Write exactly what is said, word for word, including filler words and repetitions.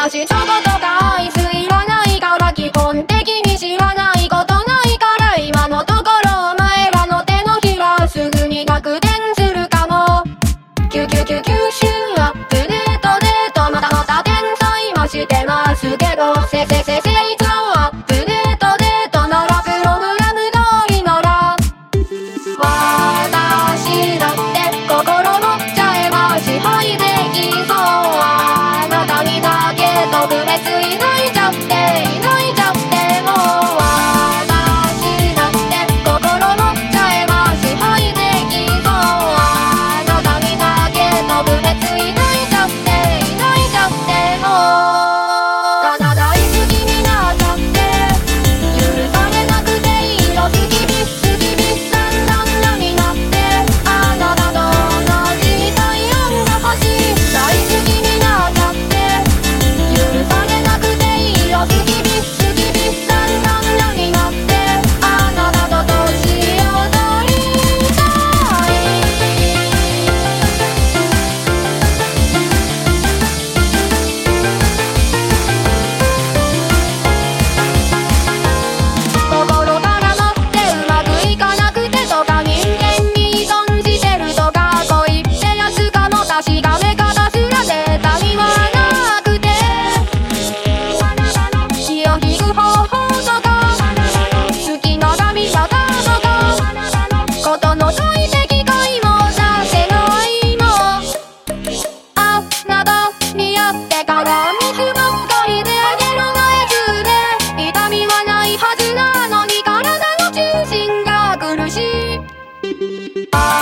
私チョコとかアイスいらないから基本的に知らないことないから今のところお前らの手のひらすぐに逆転するかも。キュキュキュキュシューアップデートデートまたまた天才もしてますけどせせせ成長アップデートデートならプログラム通りなら私だって心持っちゃえば支配できそう。あなたにだけ特別いないちゃっていないちゃってもう私だって心持っちゃえば支配できそう。あなたにだけ特別いないちゃっていないちゃってもうただ大好きになっちゃって許されなくていいの好きび好きびだんだん嫌になってあなたと同じ体温が欲しい大好きになっちゃって許されなくていいよ好きび好きびだんだん嫌になってあなたと年を取りたい。心から持ってうまくいかなくてとか人間に依存してるとか恋ってやつかも確かめ方すら絶対はなくて気を引く方法とか好きな髪型とかことの最適解も出せないの。あなたに会ってから水ばっかりでゲロがえずで痛みはないはずなのに体の中心が苦しい。